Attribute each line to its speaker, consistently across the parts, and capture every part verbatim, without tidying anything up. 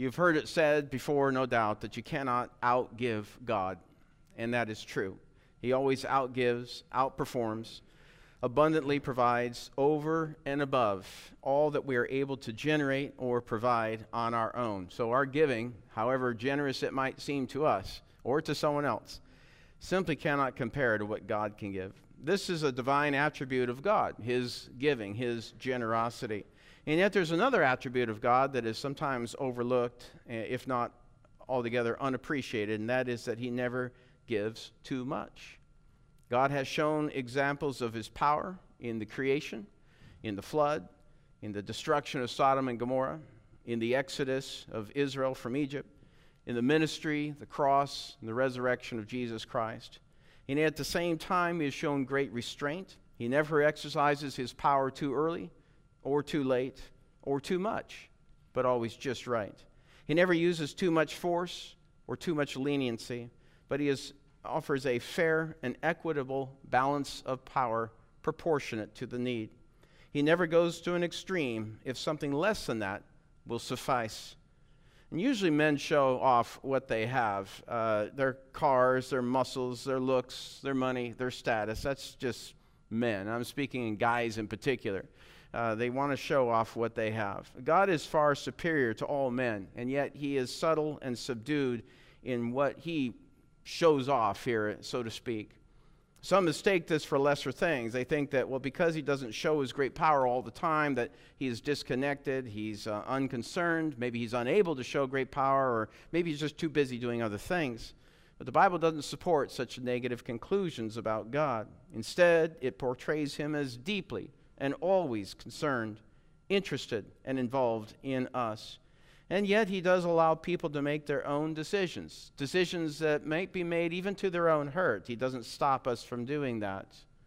Speaker 1: You've heard it said before, no doubt, that you cannot outgive God, and that is true. He always outgives, outperforms, abundantly provides over and above all that we are able to generate or provide on our own. So our giving, however generous it might seem to us or to someone else, simply cannot compare to what God can give. This is a divine attribute of God, His giving, His generosity. And yet there's another attribute of God that is sometimes overlooked, if not altogether unappreciated, and that is that He never gives too much. God has shown examples of His power in the creation, in the flood, in the destruction of Sodom and Gomorrah, in the exodus of Israel from Egypt, in the ministry, the cross, and the resurrection of Jesus Christ. And at the same time, He has shown great restraint. He never exercises His power too early or too late or too much, but always just right. He never uses too much force or too much leniency, but He is offers a fair and equitable balance of power proportionate to the need. He never goes to an extreme if something less than that will suffice. And usually men show off what they have, uh, their cars, their muscles, their looks, their money, their status. That's just men. I'm speaking in guys in particular. Uh, they want to show off what they have. God is far superior to all men, and yet He is subtle and subdued in what He shows off here, so to speak. Some mistake this for lesser things. They think that, well, because He doesn't show His great power all the time, that He is disconnected, He's uh, unconcerned, maybe He's unable to show great power, or maybe He's just too busy doing other things. But the Bible doesn't support such negative conclusions about God. Instead, it portrays Him as deeply and always concerned, interested, and involved in us. And yet He does allow people to make their own decisions, decisions that might be made even to their own hurt. He doesn't stop us from doing that.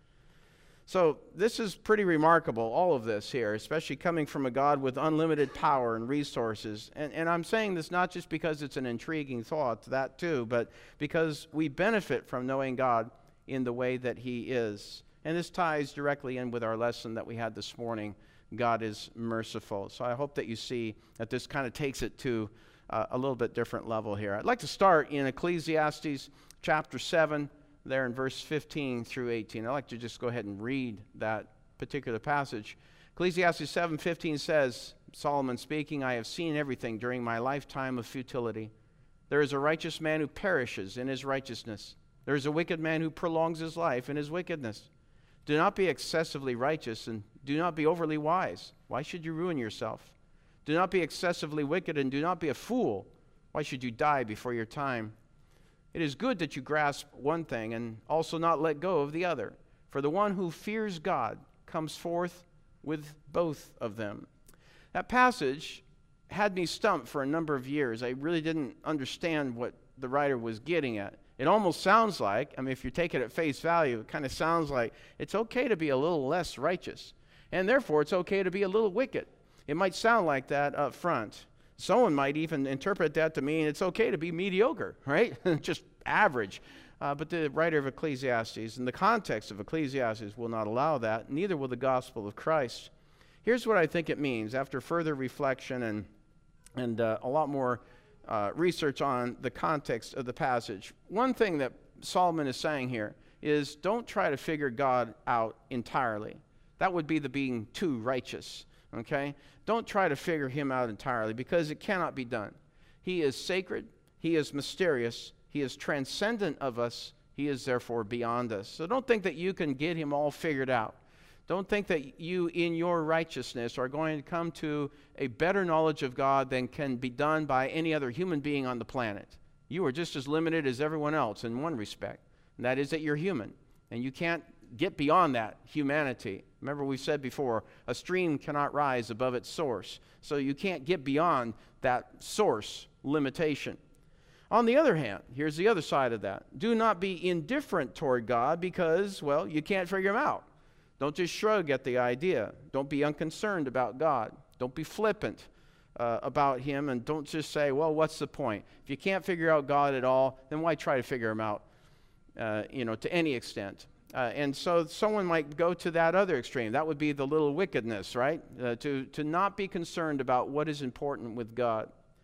Speaker 1: So this is pretty remarkable, all of this here, especially coming from a God with unlimited power and resources. And, and I'm saying this not just because it's an intriguing thought, that too, but because we benefit from knowing God in the way that He is. And this ties directly in with our lesson that we had this morning. God is merciful. So I hope that you see that this kind of takes it to uh, a little bit different level here. I'd like to start in Ecclesiastes chapter seven, there in verse fifteen through eighteen. I'd like to just go ahead and read that particular passage. Ecclesiastes seven fifteen says, Solomon speaking, I have seen everything during my lifetime of futility. There is a righteous man who perishes in his righteousness. There is a wicked man who prolongs his life in his wickedness. Do not be excessively righteous, and do not be overly wise. Why should you ruin yourself? Do not be excessively wicked, and do not be a fool. Why should you die before your time? It is good that you grasp one thing and also not let go of the other. For the one who fears God comes forth with both of them. That passage had me stumped for a number of years. I really didn't understand what the writer was getting at. It almost sounds like, I mean, if you take it at face value, it kind of sounds like it's okay to be a little less righteous, and therefore it's okay to be a little wicked. It might sound like that up front. Someone might even interpret that to mean it's okay to be mediocre, right? Just average. Uh, but the writer of Ecclesiastes, in the context of Ecclesiastes, will not allow that, neither will the gospel of Christ. Here's what I think it means after further reflection and, and uh, a lot more Uh, research on the context of the passage. One thing that Solomon is saying here is don't try to figure God out entirely. That would be the being too righteous, okay? Don't try to figure Him out entirely because it cannot be done. He is sacred. He is mysterious. He is transcendent of us. He is therefore beyond us. So don't think that you can get Him all figured out. Don't think that you, in your righteousness, are going to come to a better knowledge of God than can be done by any other human being on the planet. You are just as limited as everyone else in one respect, and that is that you're human, and you can't get beyond that humanity. Remember, we've said before, a stream cannot rise above its source, so you can't get beyond that source limitation. On the other hand, here's the other side of that. Do not be indifferent toward God because, well, you can't figure Him out. Don't just shrug at the idea. Don't be unconcerned about God. Don't be flippant uh, about Him, and don't just say, well, what's the point? If you can't figure out God at all, then why try to figure Him out, uh, you know, to any extent? Uh, and so someone might go to that other extreme. That would be the little wickedness, right? Uh, to, to not be concerned about what is important with God.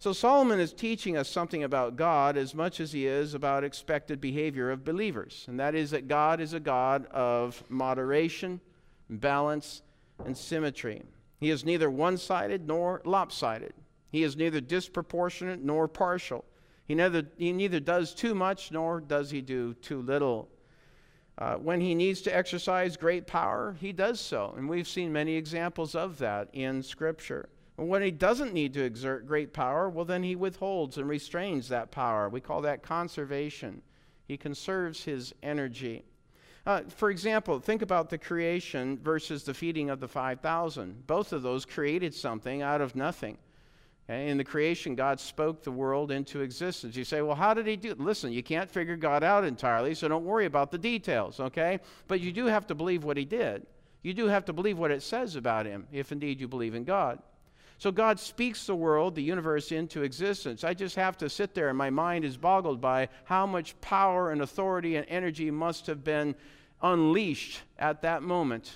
Speaker 1: So Solomon is teaching us something about God as much as he is about expected behavior of believers. And that is that God is a God of moderation, balance, and symmetry. He is neither one-sided nor lopsided. He is neither disproportionate nor partial. He neither, he neither does too much nor does he do too little. Uh, when he needs to exercise great power, he does so. And we've seen many examples of that in Scripture. And when he doesn't need to exert great power, well, then he withholds and restrains that power. We call that conservation. He conserves his energy. Uh, for example, think about the creation versus the feeding of the five thousand. Both of those created something out of nothing. Okay? In the creation, God spoke the world into existence. You say, well, how did he do it? Listen, you can't figure God out entirely, so don't worry about the details, okay? But you do have to believe what he did. You do have to believe what it says about him, if indeed you believe in God. So God speaks the world, the universe, into existence. I just have to sit there, and my mind is boggled by how much power and authority and energy must have been unleashed at that moment.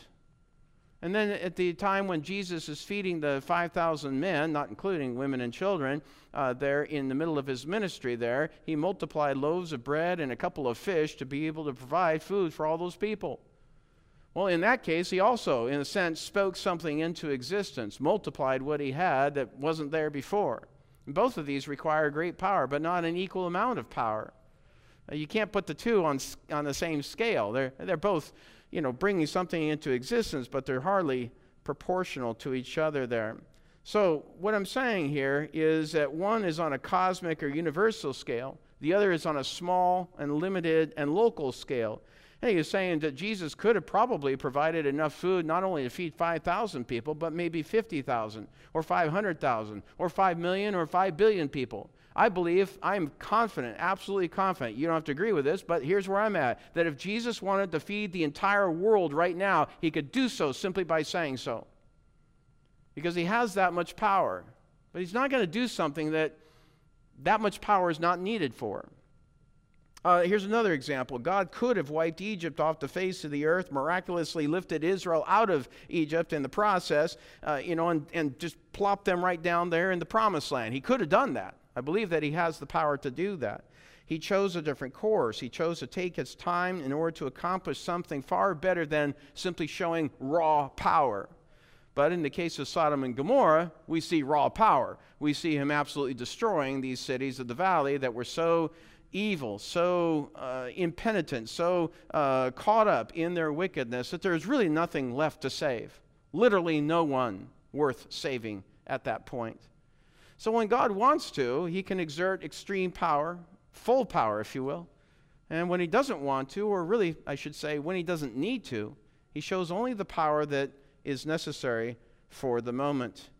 Speaker 1: And then at the time when Jesus is feeding the five thousand men, not including women and children, uh, there in the middle of his ministry there, he multiplied loaves of bread and a couple of fish to be able to provide food for all those people. Well, in that case, he also, in a sense, spoke something into existence, multiplied what he had that wasn't there before. And both of these require great power, but not an equal amount of power. Uh, you can't put the two on on the same scale. They're they're both, you know, bringing something into existence, but they're hardly proportional to each other there. So what I'm saying here is that one is on a cosmic or universal scale. The other is on a small and limited and local scale. And he was saying that Jesus could have probably provided enough food not only to feed five thousand people, but maybe fifty thousand or five hundred thousand or five million or five billion people. I believe, I'm confident, absolutely confident, you don't have to agree with this, but here's where I'm at, that if Jesus wanted to feed the entire world right now, he could do so simply by saying so. Because he has that much power. But he's not going to do something that that much power is not needed for. Uh, here's another example. God could have wiped Egypt off the face of the earth, miraculously lifted Israel out of Egypt in the process, uh, you know, and, and just plopped them right down there in the promised land. He could have done that. I believe that he has the power to do that. He chose a different course. He chose to take his time in order to accomplish something far better than simply showing raw power. But in the case of Sodom and Gomorrah, we see raw power. We see him absolutely destroying these cities of the valley that were so evil, so uh, impenitent, so uh, caught up in their wickedness that there's really nothing left to save. Literally no one worth saving at that point. So when God wants to, he can exert extreme power, full power, if you will. And when he doesn't want to, or really, I should say, when he doesn't need to, he shows only the power that is necessary for the moment.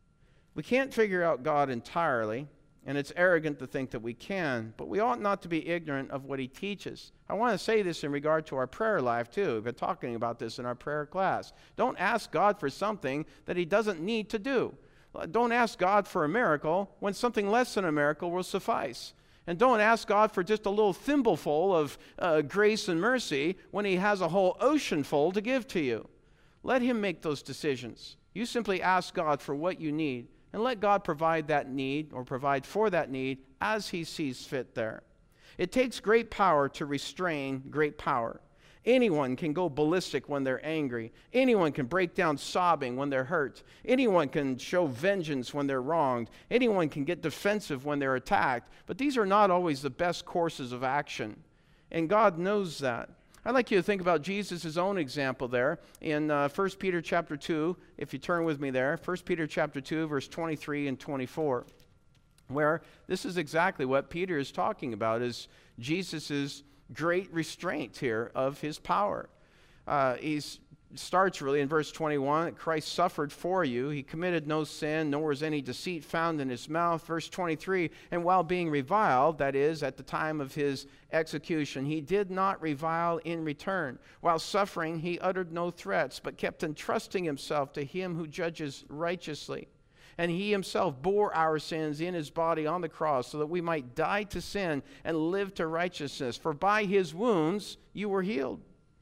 Speaker 1: We can't figure out God entirely, and it's arrogant to think that we can, but we ought not to be ignorant of what he teaches. I want to say this in regard to our prayer life, too. We've been talking about this in our prayer class. Don't ask God for something that he doesn't need to do. Don't ask God for a miracle when something less than a miracle will suffice. And don't ask God for just a little thimbleful of uh, grace and mercy when he has a whole ocean full to give to you. Let him make those decisions. You simply ask God for what you need, and let God provide that need or provide for that need as he sees fit there. It takes great power to restrain great power. Anyone can go ballistic when they're angry. Anyone can break down sobbing when they're hurt. Anyone can show vengeance when they're wronged. Anyone can get defensive when they're attacked. But these are not always the best courses of action. And God knows that. I'd like you to think about Jesus' own example there in uh, First Peter chapter two, if you turn with me there, First Peter chapter two, verse twenty-three and twenty-four, where this is exactly what Peter is talking about, is Jesus' great restraint here of his power. Uh, he starts really in verse twenty-one, Christ suffered for you. He committed no sin, nor was any deceit found in his mouth. Verse twenty-three, and while being reviled, that is, at the time of his execution, he did not revile in return. While suffering, he uttered no threats, but kept entrusting himself to him who judges righteously. And he himself bore our sins in his body on the cross so that we might die to sin and live to righteousness. For by his wounds you were healed.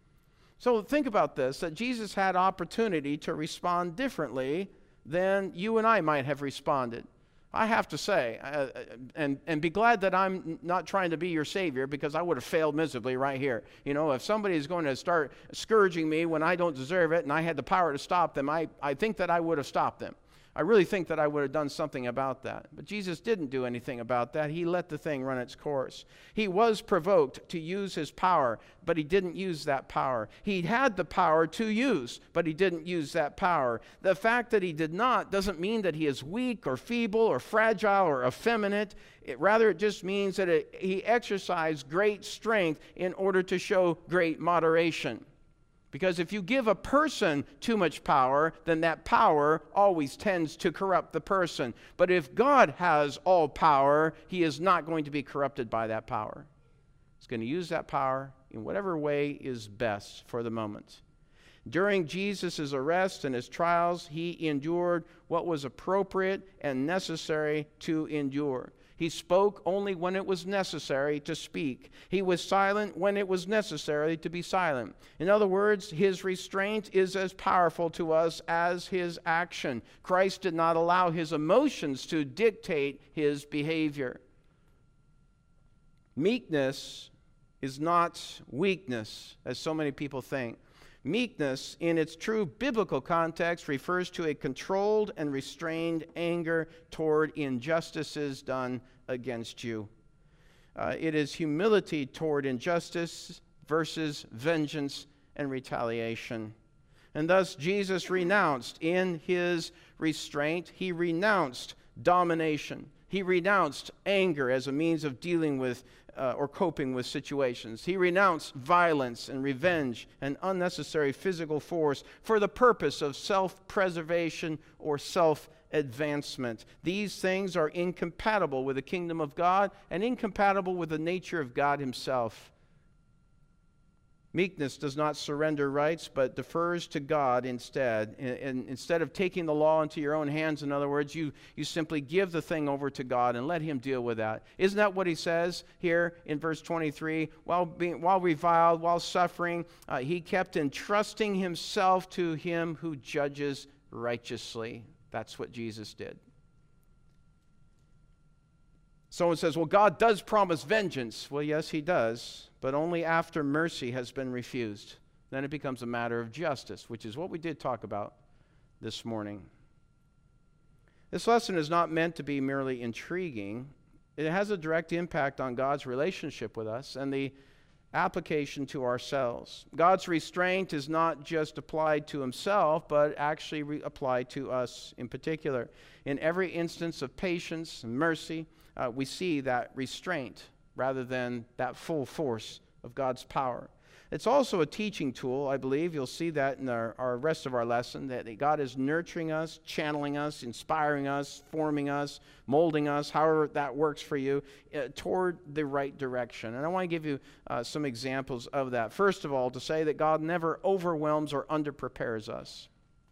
Speaker 1: So think about this, that Jesus had opportunity to respond differently than you and I might have responded. I have to say, uh, and, and be glad that I'm not trying to be your savior, because I would have failed miserably right here. You know, if somebody is going to start scourging me when I don't deserve it and I had the power to stop them, I, I think that I would have stopped them. I really think that I would have done something about that. But Jesus didn't do anything about that. He let the thing run its course. He was provoked to use his power, but he didn't use that power. He had the power to use, but he didn't use that power. The fact that he did not doesn't mean that he is weak or feeble or fragile or effeminate. It, rather, it just means that it, he exercised great strength in order to show great moderation. Because if you give a person too much power, then that power always tends to corrupt the person. But if God has all power, he is not going to be corrupted by that power. He's going to use that power in whatever way is best for the moment. During Jesus' arrest and his trials, he endured what was appropriate and necessary to endure. He spoke only when it was necessary to speak. He was silent when it was necessary to be silent. In other words, his restraint is as powerful to us as his action. Christ did not allow his emotions to dictate his behavior. Meekness is not weakness, as so many people think. Meekness, in its true biblical context, refers to a controlled and restrained anger toward injustices done against you. Uh, it is humility toward injustice versus vengeance and retaliation. And thus, Jesus renounced in his restraint, he renounced domination. He renounced anger as a means of dealing with Uh, or coping with situations. He renounced violence and revenge and unnecessary physical force for the purpose of self-preservation or self-advancement. These things are incompatible with the kingdom of God and incompatible with the nature of God himself. Meekness does not surrender rights, but defers to God instead. And, and instead of taking the law into your own hands, in other words, you, you simply give the thing over to God and let him deal with that. Isn't that what he says here in verse twenty-three? While, being, while reviled, while suffering, uh, he kept entrusting himself to him who judges righteously. That's what Jesus did. Someone says, well, God does promise vengeance. Well, yes, he does, but only after mercy has been refused. Then it becomes a matter of justice, which is what we did talk about this morning. This lesson is not meant to be merely intriguing. It has a direct impact on God's relationship with us and the application to ourselves. God's restraint is not just applied to himself, but actually re- applied to us in particular. In every instance of patience and mercy, uh, we see that restraint rather than that full force of God's power. It's also a teaching tool, I believe. You'll see that in our, our rest of our lesson, that God is nurturing us, channeling us, inspiring us, forming us, molding us, however that works for you, uh, toward the right direction. And I want to give you uh, some examples of that. First of all, to say that God never overwhelms or underprepares us.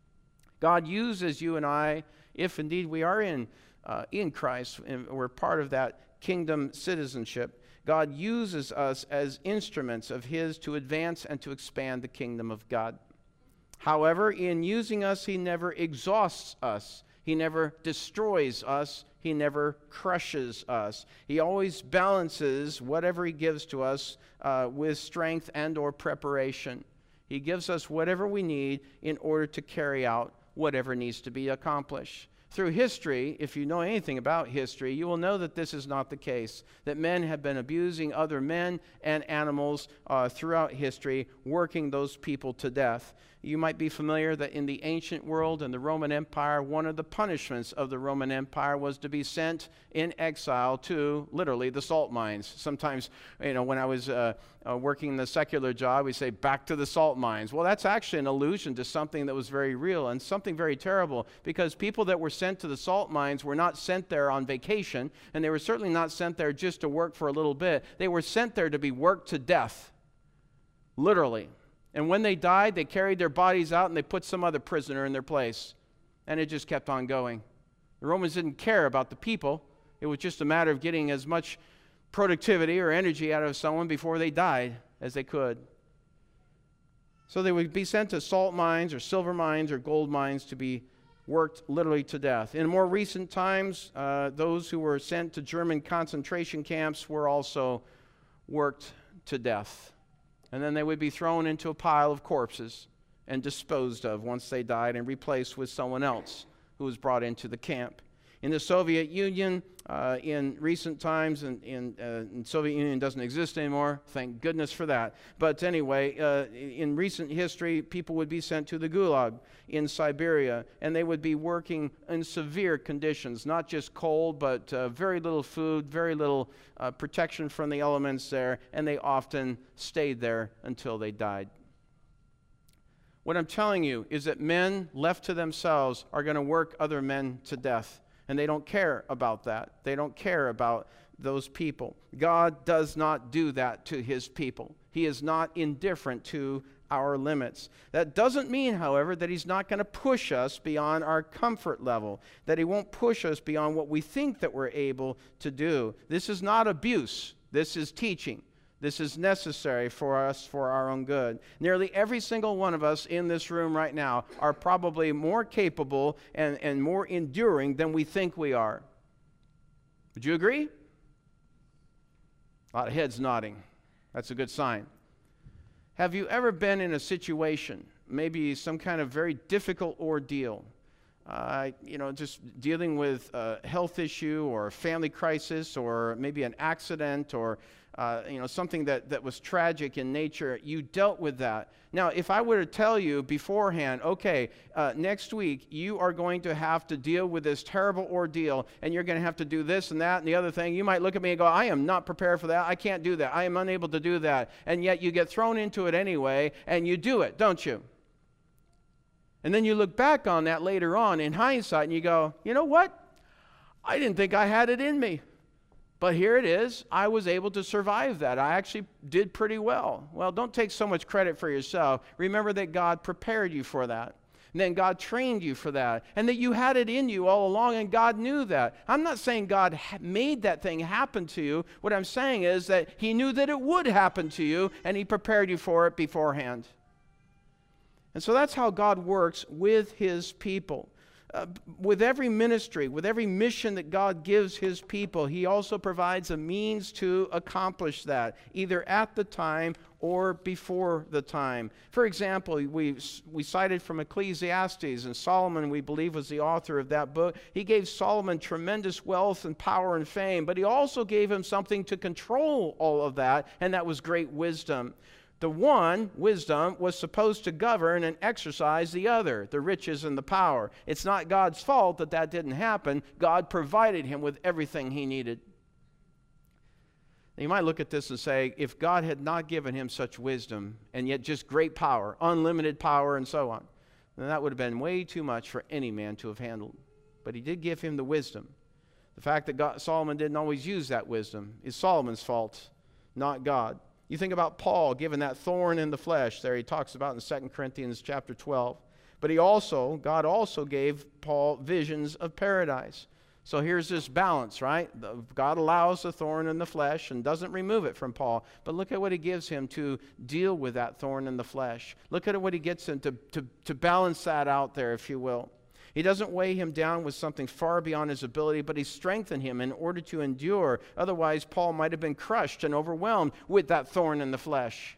Speaker 1: God uses you and I, if indeed we are in, uh, in Christ, and we're part of that kingdom citizenship. God uses us as instruments of his to advance and to expand the kingdom of God. However, in using us, he never exhausts us. He never destroys us. He never crushes us. He always balances whatever he gives to us uh, with strength and or preparation. He gives us whatever we need in order to carry out whatever needs to be accomplished. Through history, if you know anything about history, you will know that this is not the case, that men have been abusing other men and animals uh, throughout history, working those people to death. You might be familiar that in the ancient world and the Roman Empire, one of the punishments of the Roman Empire was to be sent in exile to, literally, the salt mines. Sometimes, you know, when I was uh, uh, working the secular job, we say, back to the salt mines. Well, that's actually an allusion to something that was very real and something very terrible, because people that were sent to the salt mines were not sent there on vacation, and they were certainly not sent there just to work for a little bit. They were sent there to be worked to death, literally. And when they died, they carried their bodies out and they put some other prisoner in their place. And it just kept on going. The Romans didn't care about the people. It was just a matter of getting as much productivity or energy out of someone before they died as they could. So they would be sent to salt mines or silver mines or gold mines to be worked literally to death. In more recent times, uh, those who were sent to German concentration camps were also worked to death. And then they would be thrown into a pile of corpses and disposed of once they died and replaced with someone else who was brought into the camp. In the Soviet Union, uh, in recent times, and in, uh, in Soviet Union doesn't exist anymore, thank goodness for that. But anyway, uh, in recent history, people would be sent to the Gulag in Siberia, and they would be working in severe conditions, not just cold, but uh, very little food, very little uh, protection from the elements there, and they often stayed there until they died. What I'm telling you is that men left to themselves are going to work other men to death. And they don't care about that. They don't care about those people. God does not do that to his people. He is not indifferent to our limits. That doesn't mean, however, that he's not going to push us beyond our comfort level, that he won't push us beyond what we think that we're able to do. This is not abuse. This is teaching. This is necessary for us for our own good. Nearly every single one of us in this room right now are probably more capable and, and more enduring than we think we are. Would you agree? A lot of heads nodding. That's a good sign. Have you ever been in a situation, maybe some kind of very difficult ordeal, uh, you know, just dealing with a health issue or a family crisis or maybe an accident or Uh, you know, something that, that was tragic in nature, you dealt with that. Now, if I were to tell you beforehand, okay, uh, next week you are going to have to deal with this terrible ordeal, and you're going to have to do this and that and the other thing, you might look at me and go, I am not prepared for that. I can't do that. I am unable to do that. And yet you get thrown into it anyway, and you do it, don't you? And then you look back on that later on in hindsight, and you go, you know what? I didn't think I had it in me. But here it is. I was able to survive that. I actually did pretty well. Well, don't take so much credit for yourself. Remember that God prepared you for that. And then God trained you for that. And that you had it in you all along, and God knew that. I'm not saying God made that thing happen to you. What I'm saying is that he knew that it would happen to you, and he prepared you for it beforehand. And so that's how God works with his people. Uh, with every ministry, with every mission that God gives his people, he also provides a means to accomplish that, either at the time or before the time. For example, we, we cited from Ecclesiastes, and Solomon, we believe, was the author of that book. He gave Solomon tremendous wealth and power and fame, but he also gave him something to control all of that, and that was great wisdom. The one, wisdom, was supposed to govern and exercise the other, the riches and the power. It's not God's fault that that didn't happen. God provided him with everything he needed. Now, you might look at this and say, if God had not given him such wisdom, and yet just great power, unlimited power and so on, then that would have been way too much for any man to have handled. But he did give him the wisdom. The fact that God, Solomon didn't always use that wisdom is Solomon's fault, not God. You think about Paul given that thorn in the flesh there he talks about in Second Corinthians chapter twelve. But he also, God also gave Paul visions of paradise. So here's this balance, right? God allows the thorn in the flesh and doesn't remove it from Paul. But look at what he gives him to deal with that thorn in the flesh. Look at what he gets him to, to, to balance that out there, if you will. He doesn't weigh him down with something far beyond his ability, but he strengthened him in order to endure. Otherwise, Paul might have been crushed and overwhelmed with that thorn in the flesh.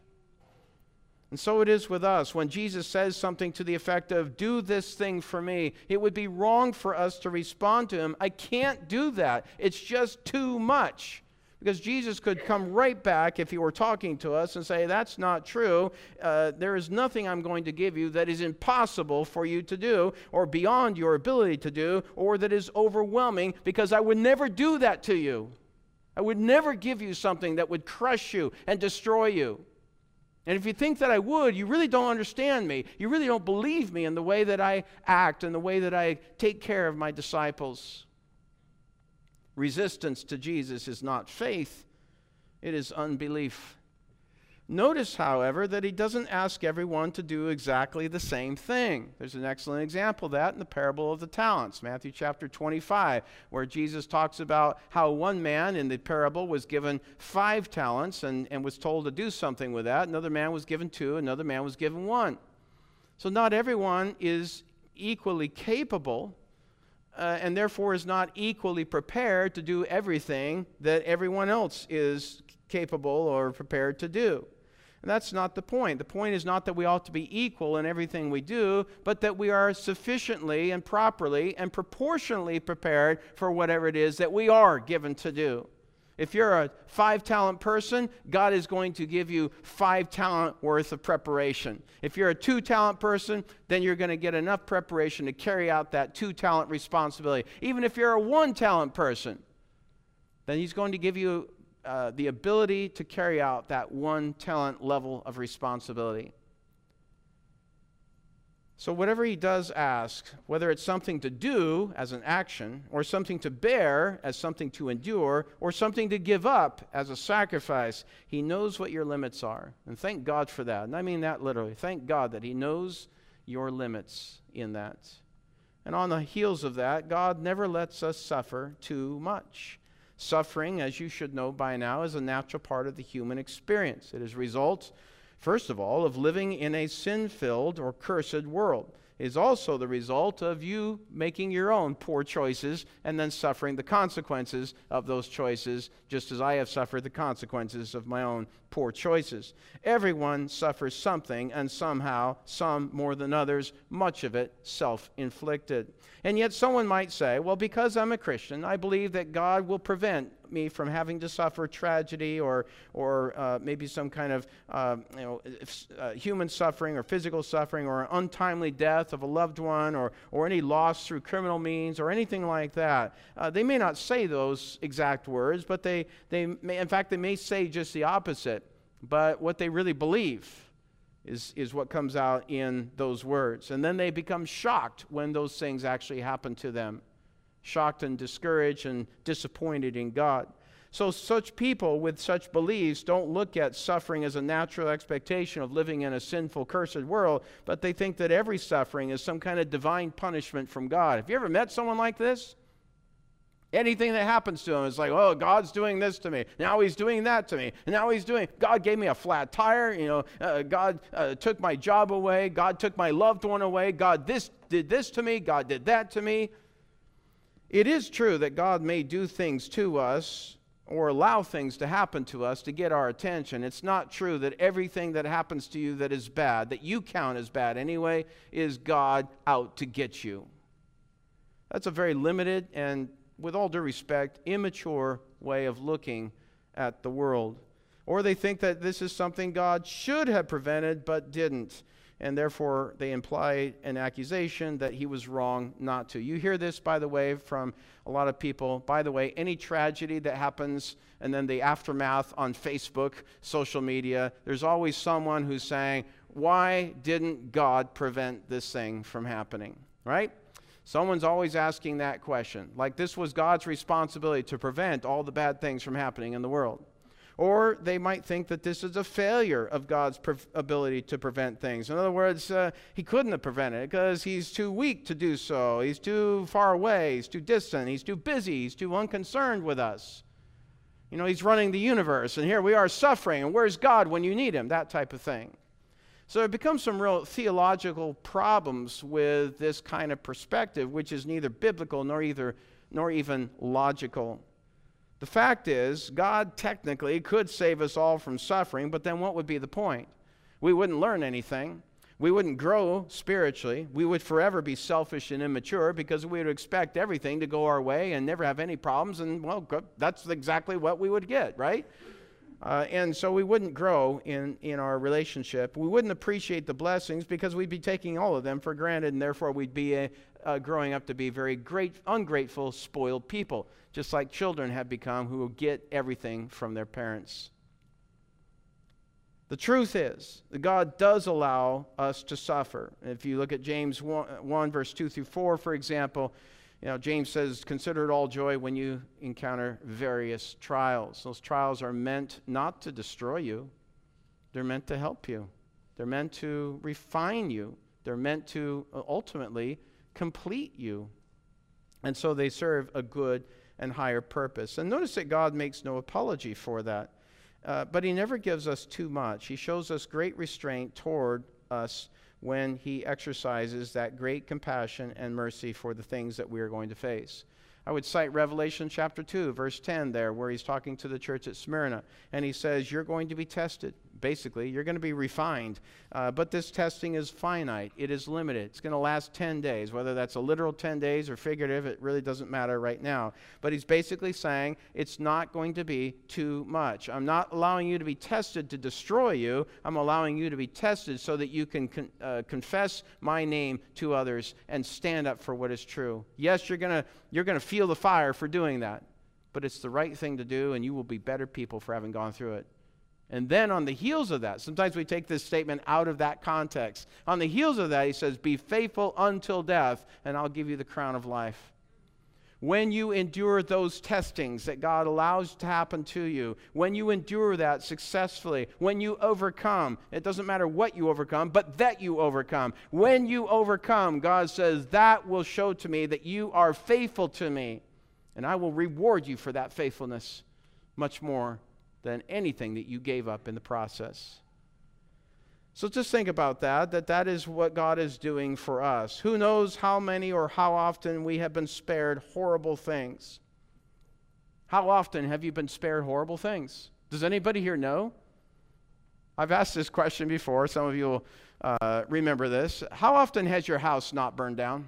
Speaker 1: And so it is with us. When Jesus says something to the effect of, do this thing for me, it would be wrong for us to respond to him, I can't do that. It's just too much. Because Jesus could come right back if he were talking to us and say, that's not true. Uh, there is nothing I'm going to give you that is impossible for you to do or beyond your ability to do or that is overwhelming, because I would never do that to you. I would never give you something that would crush you and destroy you. And if you think that I would, you really don't understand me. You really don't believe me in the way that I act and the way that I take care of my disciples. Resistance to Jesus is not faith, it is unbelief. Notice, however, that he doesn't ask everyone to do exactly the same thing. There's an excellent example of that in the parable of the talents, Matthew chapter twenty-five, where Jesus talks about how one man in the parable was given five talents and, and was told to do something with that. Another man was given two, another man was given one. So not everyone is equally capable uh, and therefore is not equally prepared to do everything that everyone else is capable or prepared to do. And that's not the point. The point is not that we ought to be equal in everything we do, but that we are sufficiently and properly and proportionally prepared for whatever it is that we are given to do. If you're a five-talent person, God is going to give you five talent worth of preparation. If you're a two-talent person, then you're going to get enough preparation to carry out that two-talent responsibility. Even if you're a one-talent person, then He's going to give you uh, the ability to carry out that one-talent level of responsibility. So whatever He does ask, whether it's something to do as an action, or something to bear as something to endure, or something to give up as a sacrifice, He knows what your limits are. And thank God for that. And I mean that literally. Thank God that He knows your limits in that. And on the heels of that, God never lets us suffer too much. Suffering, as you should know by now, is a natural part of the human experience. It is a result, first of all, of living in a sin-filled or cursed world. It is also the result of you making your own poor choices and then suffering the consequences of those choices, just as I have suffered the consequences of my own poor choices. Everyone suffers something, and somehow, some more than others, much of it self-inflicted. And yet someone might say, well, because I'm a Christian, I believe that God will prevent me from having to suffer tragedy or or uh, maybe some kind of uh, you know uh, human suffering or physical suffering or untimely death of a loved one or or any loss through criminal means or anything like that. Uh, they may not say those exact words, but they they may, in fact they may say just the opposite. But what they really believe is is what comes out in those words, and then they become shocked when those things actually happen to them. Shocked and discouraged and disappointed in God. So such people with such beliefs don't look at suffering as a natural expectation of living in a sinful, cursed world, but they think that every suffering is some kind of divine punishment from God. Have you ever met someone like this? Anything that happens to them is like, oh, God's doing this to me. Now He's doing that to me. And now He's doing, God gave me a flat tire. You know, uh, God uh, took my job away. God took my loved one away. God this did this to me. God did that to me. It is true that God may do things to us or allow things to happen to us to get our attention. It's not true that everything that happens to you that is bad, that you count as bad anyway, is God out to get you. That's a very limited and, with all due respect, immature way of looking at the world. Or they think that this is something God should have prevented but didn't. And therefore, they imply an accusation that He was wrong not to. You hear this, by the way, from a lot of people. By the way, any tragedy that happens and then the aftermath on Facebook, social media, there's always someone who's saying, why didn't God prevent this thing from happening? Right? Someone's always asking that question. Like this was God's responsibility to prevent all the bad things from happening in the world. Or they might think that this is a failure of God's pre- ability to prevent things. In other words, uh, He couldn't have prevented it because He's too weak to do so. He's too far away. He's too distant. He's too busy. He's too unconcerned with us. You know, He's running the universe, and here we are suffering, and where's God when you need Him? That type of thing. So there becomes some real theological problems with this kind of perspective, which is neither biblical nor either nor even logical. The fact is, God technically could save us all from suffering, but then what would be the point? We wouldn't learn anything. We wouldn't grow spiritually. We would forever be selfish and immature because we would expect everything to go our way and never have any problems, and, well, that's exactly what we would get, right? Uh, and so we wouldn't grow in, in our relationship. We wouldn't appreciate the blessings because we'd be taking all of them for granted, and therefore we'd be a, uh, growing up to be very great, ungrateful, spoiled people, just like children have become who will get everything from their parents. The truth is that God does allow us to suffer. If you look at James one, one verse two through four, for example, you know, James says, consider it all joy when you encounter various trials. Those trials are meant not to destroy you. They're meant to help you. They're meant to refine you. They're meant to ultimately complete you. And so they serve a good and higher purpose. And notice that God makes no apology for that. Uh, but He never gives us too much. He shows us great restraint toward us when he exercises that great compassion and mercy for the things that we are going to face. I would cite Revelation chapter two, verse ten there, where he's talking to the church at Smyrna. And he says, you're going to be tested. Basically, you're going to be refined. Uh, but this testing is finite. It is limited. It's going to last ten days. Whether that's a literal ten days or figurative, it really doesn't matter right now. But he's basically saying it's not going to be too much. I'm not allowing you to be tested to destroy you. I'm allowing you to be tested so that you can con- uh, confess my name to others and stand up for what is true. Yes, you're going to you're going to feel the fire for doing that. But it's the right thing to do, and you will be better people for having gone through it. And then on the heels of that, sometimes we take this statement out of that context. On the heels of that, he says, be faithful until death, and I'll give you the crown of life. When you endure those testings that God allows to happen to you, when you endure that successfully, when you overcome, it doesn't matter what you overcome, but that you overcome. When you overcome, God says, that will show to me that you are faithful to me, and I will reward you for that faithfulness much more than anything that you gave up in the process. So just think about that, that that is what God is doing for us. Who knows how many or how often we have been spared horrible things? How often have you been spared horrible things? Does anybody here know? I've asked this question before. Some of you will uh, remember this. How often has your house not burned down?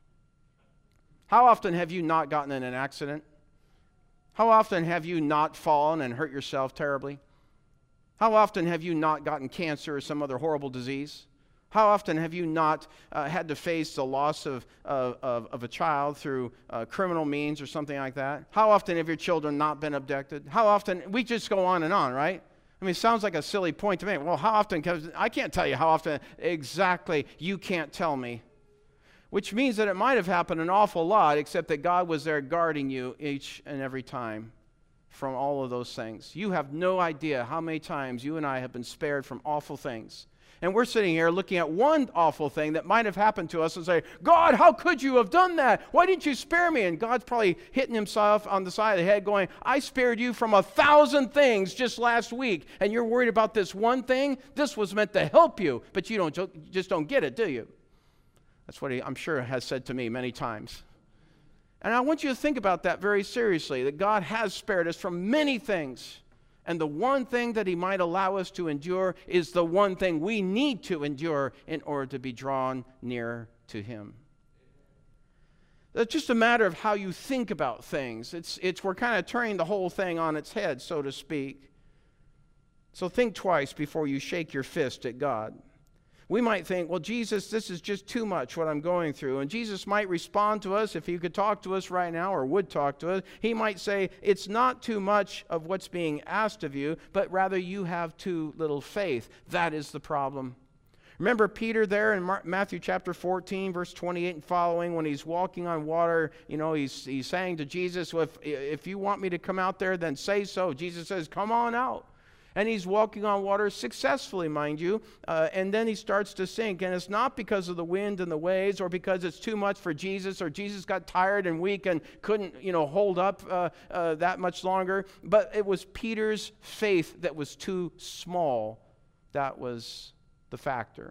Speaker 1: How often have you not gotten in an accident? How often have you not fallen and hurt yourself terribly? How often have you not gotten cancer or some other horrible disease? How often have you not uh, had to face the loss of, of, of a child through uh, criminal means or something like that? How often have your children not been abducted? How often? We just go on and on, right? I mean, it sounds like a silly point to me. Well, how often? Because I can't tell you how often exactly. You can't tell me. Which means that it might have happened an awful lot, except that God was there guarding you each and every time from all of those things. You have no idea how many times you and I have been spared from awful things. And we're sitting here looking at one awful thing that might have happened to us and say, God, how could you have done that? Why didn't you spare me? And God's probably hitting himself on the side of the head going, I spared you from a thousand things just last week, and you're worried about this one thing? This was meant to help you, but you don't you just don't get it, do you? That's what he, I'm sure, has said to me many times. And I want you to think about that very seriously, that God has spared us from many things. And the one thing that he might allow us to endure is the one thing we need to endure in order to be drawn near to him. It's just a matter of how you think about things. It's, it's, we're kind of turning the whole thing on its head, so to speak. So think twice before you shake your fist at God. We might think, well, Jesus, this is just too much what I'm going through. And Jesus might respond to us, if he could talk to us right now or would talk to us. He might say, it's not too much of what's being asked of you, but rather you have too little faith. That is the problem. Remember Peter there in Matthew chapter fourteen, verse twenty-eight and following, when he's walking on water, you know, he's, he's saying to Jesus, well, if, if you want me to come out there, then say so. Jesus says, come on out. And he's walking on water successfully, mind you, uh, and then he starts to sink. And it's not because of the wind and the waves or because it's too much for Jesus or Jesus got tired and weak and couldn't, you know, hold up uh, uh, that much longer. But it was Peter's faith that was too small. That was the factor.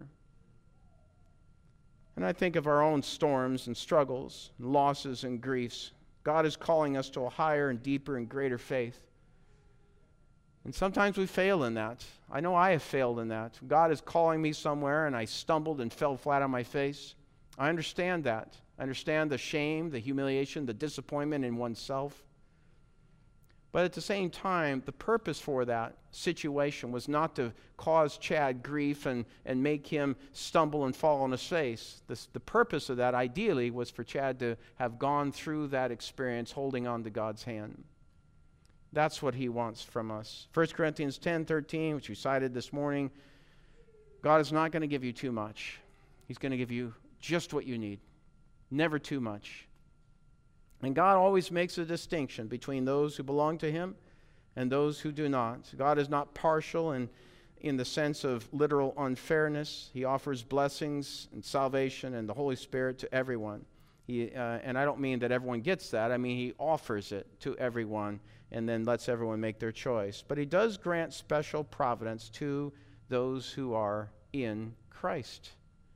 Speaker 1: And I think of our own storms and struggles, and losses and griefs. God is calling us to a higher and deeper and greater faith. And sometimes we fail in that. I know I have failed in that. God is calling me somewhere and I stumbled and fell flat on my face. I understand that. I understand the shame, the humiliation, the disappointment in oneself. But at the same time, the purpose for that situation was not to cause Chad grief and, and make him stumble and fall on his face. This, the purpose of that, ideally, was for Chad to have gone through that experience holding on to God's hand. That's what he wants from us. First Corinthians ten thirteen, which we cited this morning, God is not going to give you too much. He's going to give you just what you need. Never too much. And God always makes a distinction between those who belong to him and those who do not. God is not partial in, in the sense of literal unfairness. He offers blessings and salvation and the Holy Spirit to everyone. He, uh, and I don't mean that everyone gets that. I mean he offers it to everyone and then lets everyone make their choice. But he does grant special providence to those who are in Christ.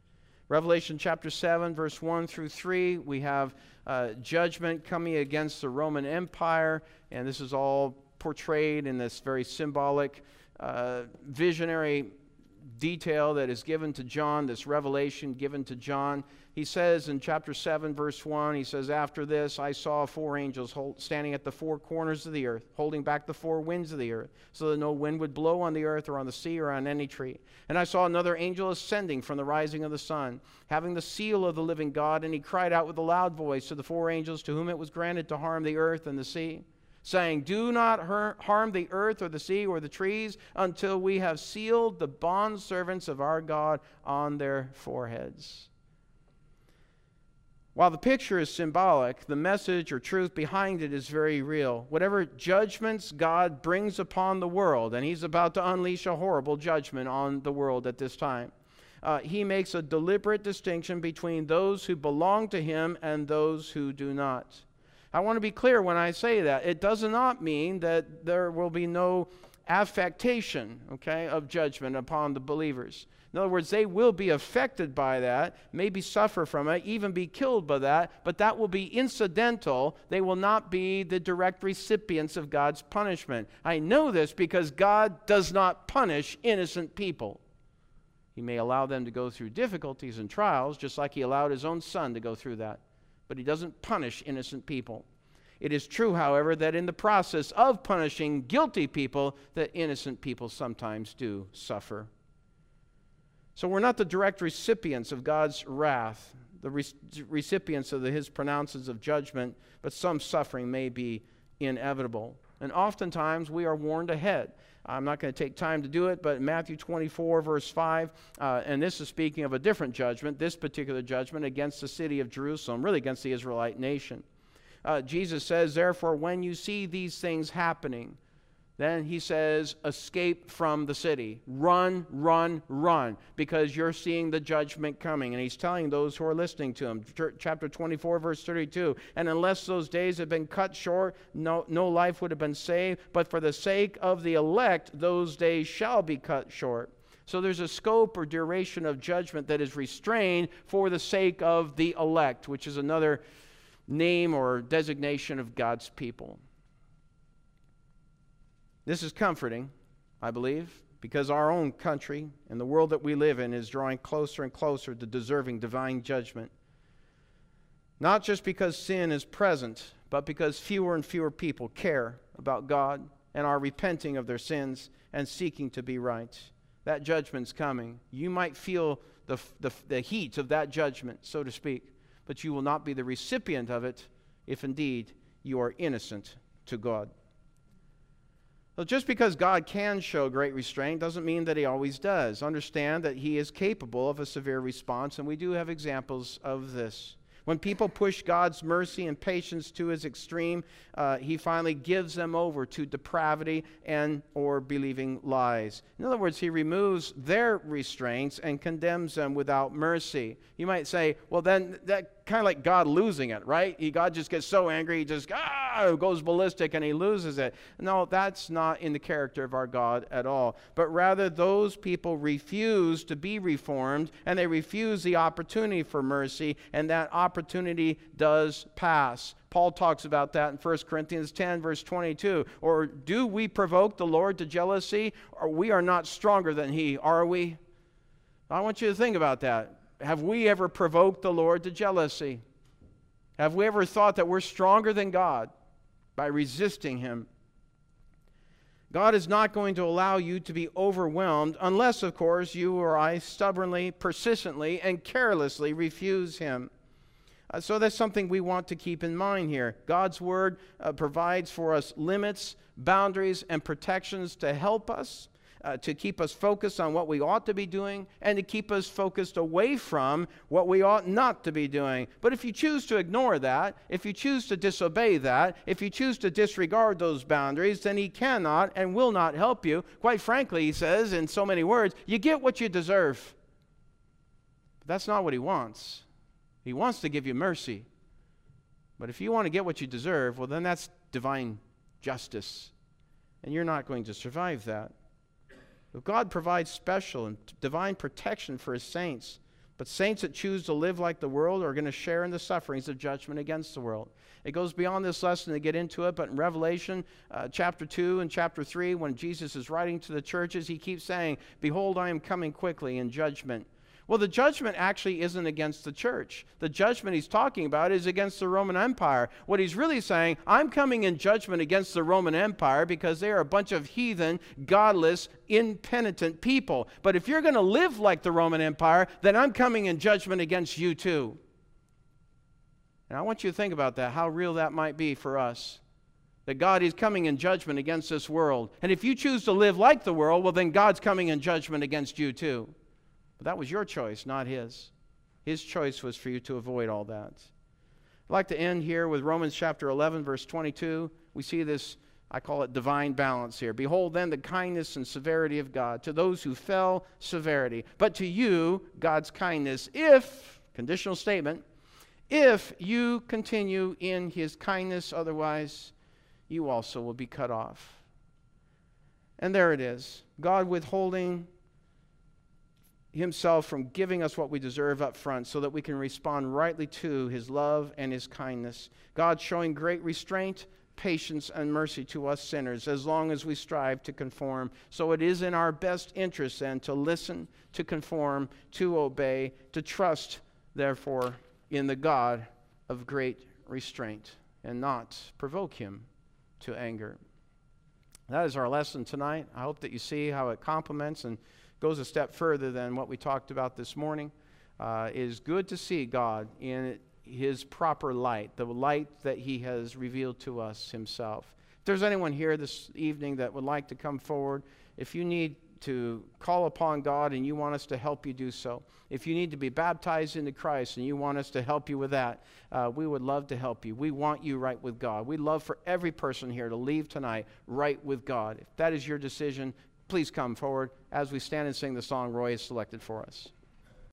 Speaker 1: Revelation chapter seven, verse one through three, we have uh, judgment coming against the Roman Empire, and this is all portrayed in this very symbolic, uh, visionary detail that is given to John, this revelation given to John. He says in chapter seven, verse one, he says, "After this I saw four angels hold, standing at the four corners of the earth, holding back the four winds of the earth, so that no wind would blow on the earth or on the sea or on any tree. And I saw another angel ascending from the rising of the sun, having the seal of the living God, and he cried out with a loud voice to the four angels to whom it was granted to harm the earth and the sea, saying, 'Do not harm the earth or the sea or the trees until we have sealed the bondservants of our God on their foreheads.'" While the picture is symbolic, the message or truth behind it is very real. Whatever judgments God brings upon the world, and he's about to unleash a horrible judgment on the world at this time, uh, he makes a deliberate distinction between those who belong to him and those who do not. I want to be clear when I say that. It does not mean that there will be no affectation, okay, of judgment upon the believers. In other words, they will be affected by that, maybe suffer from it, even be killed by that, but that will be incidental. They will not be the direct recipients of God's punishment. I know this because God does not punish innocent people. He may allow them to go through difficulties and trials, just like he allowed his own son to go through that. But he doesn't punish innocent people. It is true, however, that in the process of punishing guilty people, that innocent people sometimes do suffer. So we're not the direct recipients of God's wrath, the re- recipients of the, his pronouncements of judgment, but some suffering may be inevitable. And oftentimes we are warned ahead. I'm not going to take time to do it, but Matthew twenty-four, verse five, uh, and this is speaking of a different judgment, this particular judgment against the city of Jerusalem, really against the Israelite nation. Uh, Jesus says, "Therefore, when you see these things happening," then he says, "escape from the city. Run, run, run, because you're seeing the judgment coming." And he's telling those who are listening to him, chapter twenty-four, verse thirty-two, "And unless those days had been cut short, no, no life would have been saved. But for the sake of the elect, those days shall be cut short." So there's a scope or duration of judgment that is restrained for the sake of the elect, which is another name or designation of God's people. This is comforting, I believe, because our own country and the world that we live in is drawing closer and closer to deserving divine judgment. Not just because sin is present, but because fewer and fewer people care about God and are repenting of their sins and seeking to be right. That judgment's coming. You might feel the, the, the heat of that judgment, so to speak, but you will not be the recipient of it if indeed you are innocent to God. So just because God can show great restraint doesn't mean that he always does. Understand that he is capable of a severe response, and we do have examples of this. When people push God's mercy and patience to his extreme, uh, he finally gives them over to depravity and or believing lies. In other words, he removes their restraints and condemns them without mercy. You might say, well, then that kind of like God losing it, right? He, God just gets so angry, he just ah, goes ballistic and he loses it. No, that's not in the character of our God at all. But rather, those people refuse to be reformed, and they refuse the opportunity for mercy, and that opportunity does pass. Paul talks about that in First Corinthians ten, verse twenty-two. Or do we provoke the Lord to jealousy? Or we are not stronger than he, are we? I want you to think about that. Have we ever provoked the Lord to jealousy? Have we ever thought that we're stronger than God by resisting him? God is not going to allow you to be overwhelmed unless, of course, you or I stubbornly, persistently, and carelessly refuse him. Uh, so that's something we want to keep in mind here. God's word uh, provides for us limits, boundaries, and protections to help us, uh, to keep us focused on what we ought to be doing, and to keep us focused away from what we ought not to be doing. But if you choose to ignore that, if you choose to disobey that, if you choose to disregard those boundaries, then he cannot and will not help you. Quite frankly, he says in so many words, you get what you deserve. But that's not what he wants. He wants to give you mercy. But if you want to get what you deserve, well, then that's divine justice. And you're not going to survive that. But God provides special and divine protection for his saints But saints that choose to live like the world are going to share in the sufferings of judgment against the world. It goes beyond this lesson to get into it, but in Revelation uh, chapter two and chapter three, when Jesus is writing to the churches, he keeps saying, "Behold, I am coming quickly in judgment." Well, the judgment actually isn't against the church. The judgment he's talking about is against the Roman Empire. What he's really saying, I'm coming in judgment against the Roman Empire because they are a bunch of heathen, godless, impenitent people. But if you're going to live like the Roman Empire, then I'm coming in judgment against you too. And I want you to think about that, how real that might be for us. That God is coming in judgment against this world. And if you choose to live like the world, well, then God's coming in judgment against you too. But that was your choice, not his. His choice was for you to avoid all that. I'd like to end here with Romans chapter eleven, verse twenty-two. We see this, I call it divine balance here. Behold then the kindness and severity of God. To those who fell, severity. But to you, God's kindness, if, conditional statement, if you continue in his kindness, otherwise you also will be cut off. And there it is. God withholding himself from giving us what we deserve up front so that we can respond rightly to his love and his kindness. God showing great restraint, patience, and mercy to us sinners as long as we strive to conform. So it is in our best interest then to listen, to conform, to obey, to trust, therefore, in the God of great restraint and not provoke him to anger. That is our lesson tonight. I hope that you see how it complements and goes a step further than what we talked about this morning. Uh, it is good to see God in his proper light, the light that he has revealed to us himself. If there's anyone here this evening that would like to come forward, if you need to call upon God and you want us to help you do so, if you need to be baptized into Christ and you want us to help you with that, uh, we would love to help you. We want you right with God. We'd love for every person here to leave tonight right with God. If that is your decision, please come forward as we stand and sing the song Roy has selected for us.